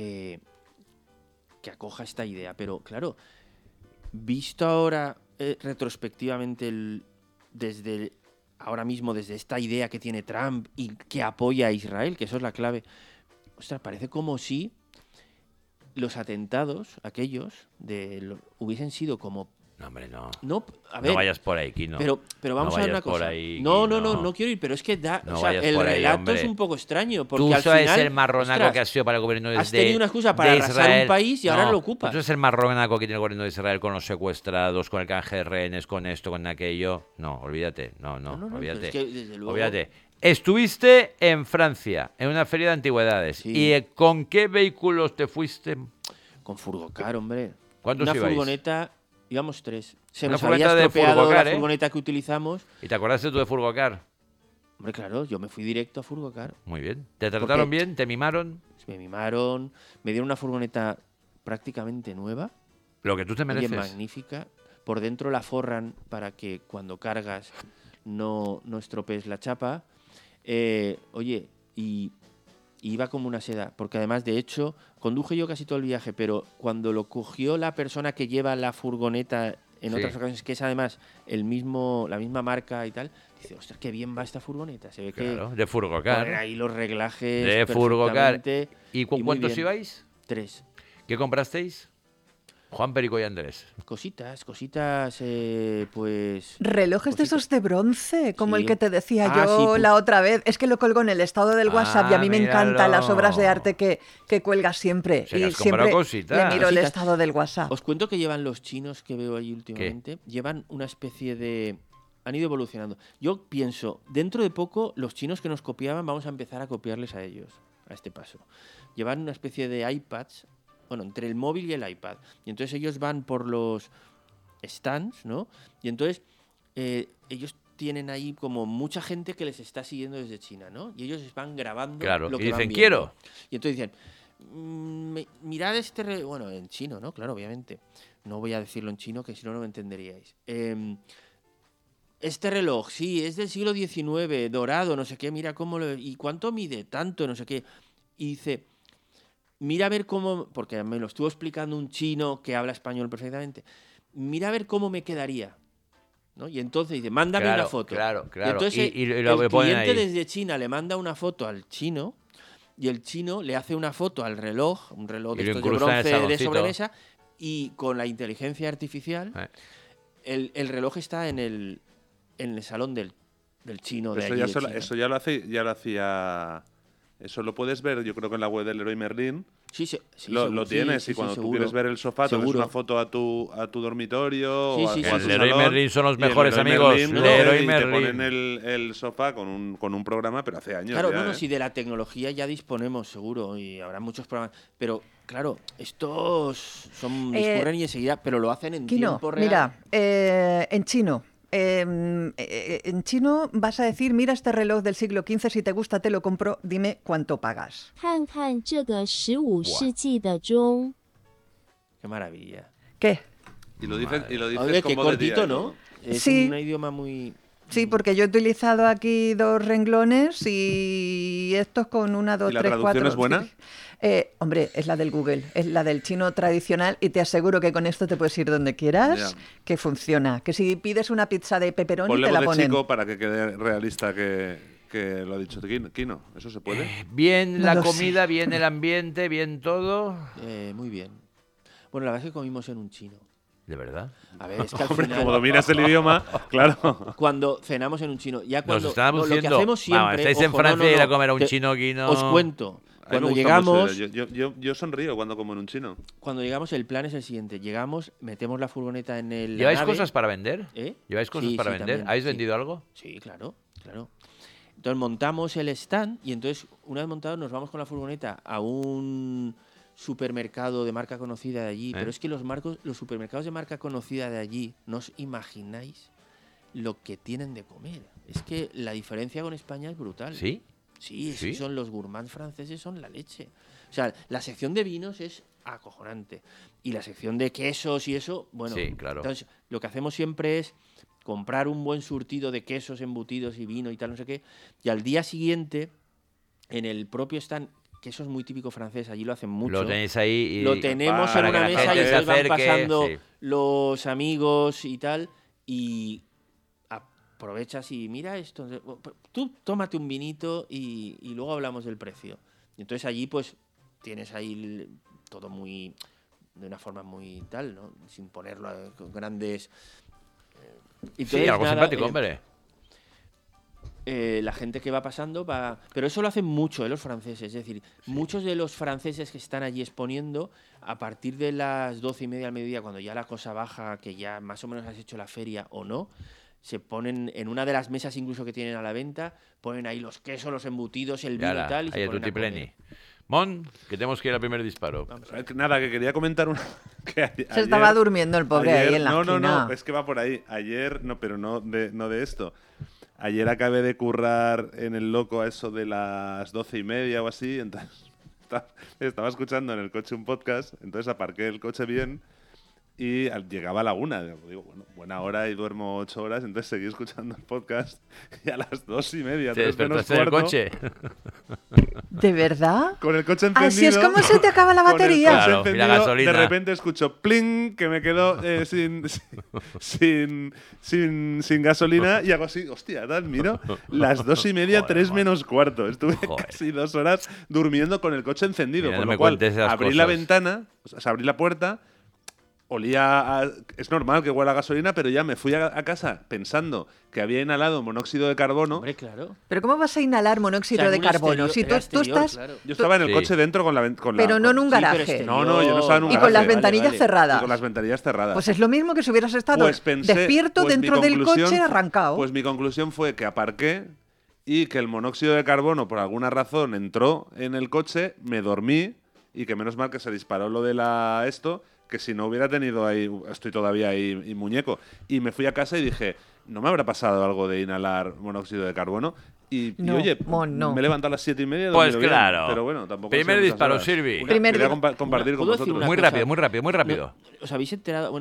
acoja esta idea. Pero claro, visto ahora retrospectivamente desde ahora mismo, desde esta idea que tiene Trump y que apoya a Israel, que eso es la clave, ostras, parece como si los atentados, aquellos, hubiesen sido como...
No, hombre, no.
No, a ver,
No vayas por ahí, Kino.
pero vamos
No
a ver
vayas
una
por
cosa.
ahí,
No
Kino.
quiero ir, pero es que
No
o sea,
vayas
el
por ahí,
relato
hombre.
es un poco extraño. Porque
Tú
al
sabes
final,
el marronaco
ostras,
que ha sido para el gobierno de
has tenido una excusa para
de
arrasar
Israel.
un país y ahora
No,
lo ocupas.
Tú sabes el marronaco que tiene el gobierno de Israel con los secuestrados, con el canje de rehenes, con esto, con aquello. No, olvídate. No, olvídate.
pero es que, desde luego-
Olvídate. Estuviste en Francia, en una feria de antigüedades.
Sí.
¿Y con qué vehículos te fuiste?
Con Furgocar, hombre.
¿Cuántos
Una
ibais?
furgoneta, íbamos 3. Se
Una
nos había
furgoneta de
estropeado
Furgocar,
la
¿eh?
furgoneta que utilizamos.
¿Y te acordaste tú de Furgocar?
Hombre, claro, yo me fui directo a Furgocar.
Muy bien. ¿Te trataron bien? ¿Te mimaron?
Me mimaron, me dieron una furgoneta prácticamente nueva.
Lo que tú te
Oye,
mereces.
magnífica. Por dentro la forran para que cuando cargas no estropees la chapa. Oye, y iba como una seda, porque además, de hecho, conduje yo casi todo el viaje, pero cuando lo cogió la persona que lleva la furgoneta en
Sí.
otras ocasiones, que es además la misma marca y tal, dice, ostras, qué bien va esta furgoneta. Se ve
Claro,
que
de
ponen
Furgocar.
ahí los reglajes
De Furgocar.
perfectamente.
¿Y con
muy
cuántos
bien.
ibais?
3.
¿Qué comprasteis? Juan, Perico y Andrés.
Cositas, pues...
Relojes de esos de bronce, como
Sí.
el que te decía
Ah,
yo
sí, pues-
la otra vez. Es que lo colgo en el estado del WhatsApp y a mí me encantan las obras de
míralo.
arte que cuelga siempre.
O sea, que
y
has comprado
siempre
cositas.
le miro el
Cositas.
estado del WhatsApp.
Os cuento que llevan los chinos que veo ahí últimamente. Llevan una especie de... Han ido evolucionando. Yo pienso, dentro de poco, los chinos que nos copiaban, vamos a empezar a copiarles a ellos, a este paso. Llevan una especie de iPads, bueno, entre el móvil y el iPad. Y entonces ellos van por los stands, ¿no? Y entonces ellos tienen ahí como mucha gente que les está siguiendo desde China, ¿no? Y ellos van grabando
Claro,
lo
y
que van
dicen,
viendo.
"Quiero".
Y entonces dicen, mirad este... Bueno, en chino, ¿no? Claro, obviamente. No voy a decirlo en chino, que si no, no me entenderíais. este reloj, sí, es del siglo XIX, dorado, no sé qué, mira cómo ¿y cuánto mide? Tanto, no sé qué. Y dice, mira a ver cómo, porque me lo estuvo explicando un chino que habla español perfectamente, mira a ver cómo me quedaría. ¿No? Y entonces dice, mándame una foto.
Claro.
Y entonces
Y
el
lo ponen
cliente
ahí.
desde China le manda una foto al chino y el chino le hace una foto al reloj, un reloj
Y
de
lo
estos de
incrusta en el
bronce de
saloncito.
sobremesa, y con la inteligencia artificial el reloj está en el salón del chino de
Eso
allí
ya,
de China.
eso ya lo hacía. Eso lo puedes ver, yo creo que en la web del Leroy Merlin.
Sí,
Lo tienes,
sí,
y cuando
sí,
tú
seguro.
quieres ver el sofá, te ves
Seguro.
una foto a tu dormitorio
Sí,
o a,
sí,
o a
sí,
tu
sí.
El Leroy
salón,
Merlin son los
y el
mejores
Leroy
amigos.
Merlin
Leroy
coge y te
Merlin.
ponen el sofá con un programa, pero hace años
Claro,
ya,
no,
¿eh?
si de la tecnología ya disponemos, seguro, y habrá muchos programas. Pero, claro, estos discurren y enseguida, pero lo hacen en
Kino,
tiempo real.
mira, en chino. En chino vas a decir, mira este reloj del siglo XV, si te gusta te lo compro, dime cuánto pagas.
看看这个15世纪的钟。
Qué maravilla.
¿Qué?
Y lo dices
Oye, qué
como de día,
cortito, ¿no? Es
Sí.
un idioma muy...
Sí, porque yo he utilizado aquí 2 renglones y estos con 1, 2,
¿Y la
3, 4.
traducción es buena?
Hombre, es la del Google, es la del chino tradicional y te aseguro que con esto te puedes ir donde quieras,
Ya.
que funciona. Que si pides una pizza de pepperoni
Ponle
te la
voz de
ponen.
chico para que quede realista que lo ha dicho Kino. ¿Eso se puede?
Bien
No
la
lo sé.
comida, bien el ambiente, bien todo.
muy bien. Bueno, la verdad es que comimos en un chino.
¿De verdad?
A ver, es que al
Hombre,
final,
como dominas el idioma, claro.
cuando cenamos en un chino, ya cuando
Nos estamos
lo que
diciendo,
hacemos siempre,
vamos, estáis en
ojo,
Francia y ir a
no,
comer a un
te-
chino aquí no.
Os cuento.
A mí me
Cuando
gusta mucho,
llegamos,
yo sonrío cuando como en un chino.
el plan es el siguiente. Llegamos, metemos la furgoneta en el
¿Lleváis
nave.
cosas para vender?
¿Eh?
¿Lleváis cosas
Sí,
para
sí,
vender?
también,
¿Habéis
sí.
vendido algo?
Sí, claro. Entonces montamos el stand y entonces, una vez montado, nos vamos con la furgoneta a un supermercado de marca conocida de allí. Pero es que los supermercados de marca conocida de allí, no os imagináis lo que tienen de comer. Es que la diferencia con España es brutal.
¿Sí?
Sí,
¿Sí?
son los gourmands franceses, son la leche. O sea, la sección de vinos es acojonante. Y la sección de quesos y eso, bueno.
Sí, claro.
Entonces, lo que hacemos siempre es comprar un buen surtido de quesos, embutidos y vino y tal, no sé qué. Y al día siguiente, en el propio stand, que eso es muy típico francés, allí lo hacen mucho.
Lo tenéis ahí y
Lo tenemos
para
en
que
una
la
mesa y
gente se
entonces van
acerque,
pasando
sí.
los amigos y tal. Y aprovechas y mira esto. Tú tómate un vinito y luego hablamos del precio. Y entonces allí pues tienes ahí todo muy de una forma muy tal, ¿no? Sin ponerlo con grandes...
Sí, algo simpático, hombre.
La gente que va pasando va... Pero eso lo hacen mucho, los franceses. Es decir, muchos de los franceses que están allí exponiendo, a partir de las 12:30 al mediodía, cuando ya la cosa baja, que ya más o menos has hecho la feria o no, se ponen en una de las mesas incluso que tienen a la venta, ponen ahí los quesos, los embutidos, el vino y tal, y
ahí
se
el
ponen a
tutti
comer.
pleni. Mon, que tenemos que ir al primer disparo.
Nada, que quería comentar una.
Se estaba durmiendo el pobre ahí en la esquina.
No, es que va por ahí. Ayer, no, pero no de esto. Ayer acabé de currar en el Loco a eso de las 12:30 o así, entonces estaba escuchando en el coche un podcast, entonces aparqué el coche bien y llegaba a la 1. Digo, bueno, buena hora y duermo 8 horas, entonces seguí escuchando el podcast y a las 2:30,
¿Te
3 menos
despertaste del
cuarto,
coche?
¿De verdad?
con el coche encendido.
Así es como se te acaba la
con el
batería.
coche
Claro, y la
encendido,
gasolina.
de repente escucho pling, que me quedo sin gasolina y hago así, hostia, tal, miro, las 2:30,
Joder,
3
man.
menos cuarto. Estuve
Joder.
casi 2 horas durmiendo con el coche encendido,
Mira,
con
no me
lo cual
cuentes esas
abrí la
cosas.
ventana, o sea, abrí la puerta, olía a... Es normal que huela a gasolina, pero ya me fui a casa pensando que había inhalado monóxido de carbono.
Hombre, claro.
Pero ¿cómo vas a inhalar monóxido
O sea,
de
en un
carbono?
exterior-
Si
era
tú
exterior,
estás...
claro.
Yo estaba en el
Sí.
coche dentro con la...
Pero no en un
Sí, pero
garaje.
exterior.
No, yo no estaba en un
Y con
garaje.
las ventanillas
vale.
cerradas.
Y con las ventanillas cerradas.
Pues es lo mismo que si hubieras estado
Pues pensé-
despierto
pues mi
dentro del
conclusión-
coche arrancado.
Pues mi conclusión fue que aparqué y que el monóxido de carbono, por alguna razón, entró en el coche, me dormí y que menos mal que se disparó lo de esto, que si no hubiera tenido ahí, estoy todavía ahí y muñeco. Y me fui a casa y dije, ¿no me habrá pasado algo de inhalar monóxido de carbono? Y
No,
oye,
no.
me he levantado a las 7:30. he
Pues
dormido bien,
claro.
pero bueno, tampoco.
Primer
han sido
disparo,
muchas horas.
Sirvi.
Primer
Quería
di-
compartir con
¿Puedo decir
vosotros.
una
Muy
cosa?
rápido, muy rápido, muy rápido.
¿Os habéis enterado? Bueno,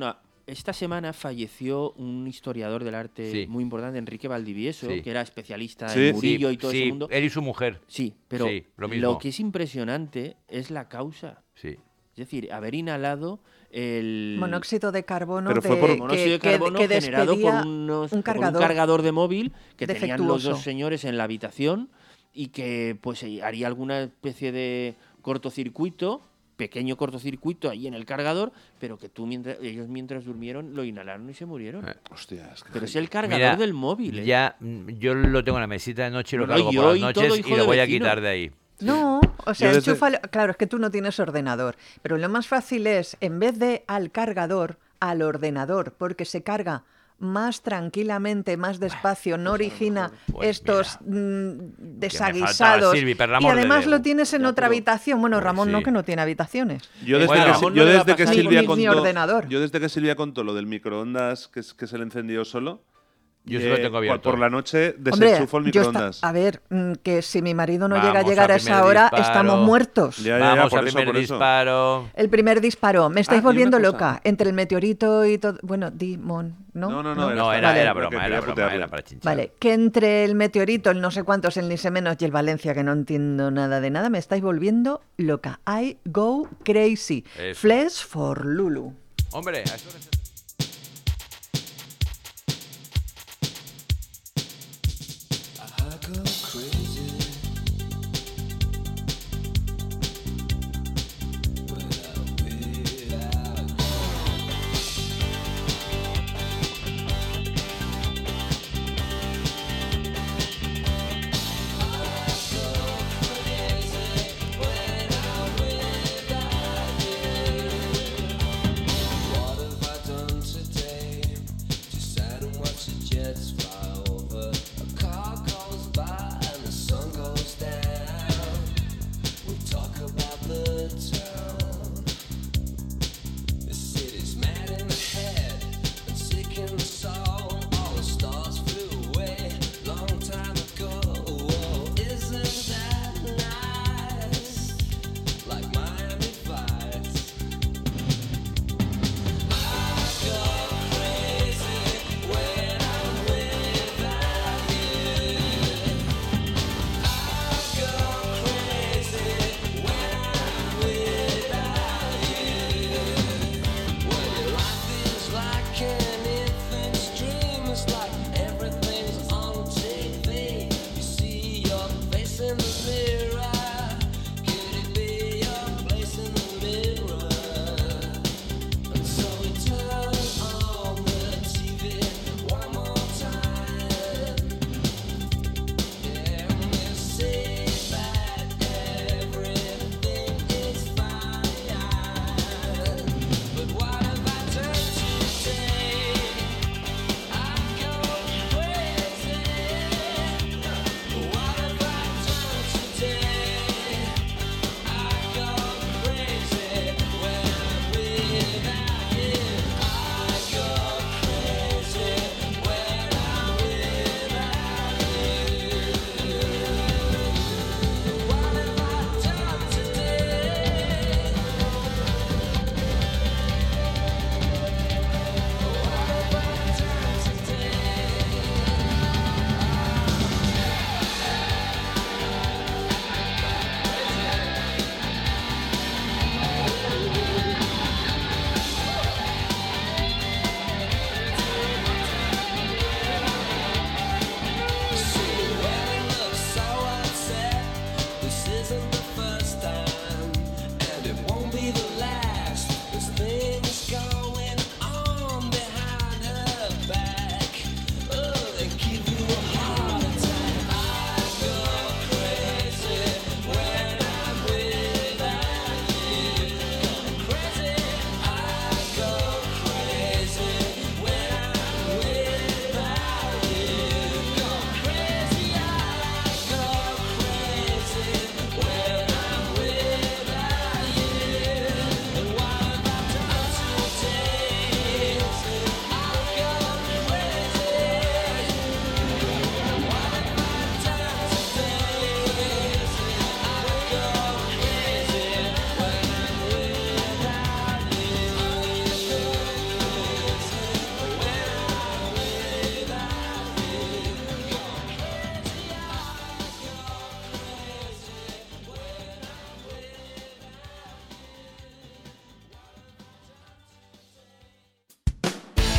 esta semana falleció un historiador del arte muy importante, Enrique Valdivieso, que era especialista en Murillo y todo ese mundo.
Él y su mujer.
Sí, pero
lo
que es impresionante es la causa.
Sí.
Es decir, haber inhalado el
monóxido de carbono,
que generado por un cargador de móvil que
defectuoso.
Tenían los dos señores en la habitación y que pues haría alguna especie de pequeño cortocircuito ahí en el cargador, pero que ellos mientras durmieron lo inhalaron y se murieron.
Hostia,
pero es el cargador del móvil.
Ya, yo lo tengo en la mesita de noche y lo cargo por las noches y lo voy a quitar de ahí.
No, o sea, claro, es que tú no tienes ordenador, pero lo más fácil es, en vez de al cargador, al ordenador, porque se carga más tranquilamente, más despacio, no origina estos desaguisados.
Silvi,
y además lo tienes en otra habitación. Bueno, Ramón no, que no tiene habitaciones.
Yo desde que Silvia contó lo del microondas que se le encendió solo,
yo se lo tengo abierto.
Por la noche desenchufo el microondas.
Que si mi marido no llega a llegar a esa hora, estamos muertos.
Vamos al primer disparo.
El primer disparo. Me estáis volviendo loca. Entre el meteorito y todo. Bueno, Dimon, ¿no?
No, era broma, era para chinchar.
Vale, que entre el meteorito, el no sé cuántos, el ni sé menos y el Valencia, que no entiendo nada de nada, me estáis volviendo loca. I go crazy.
Eso.
Flesh for Lulu.
Hombre, a eso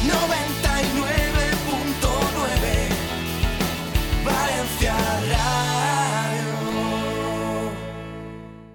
90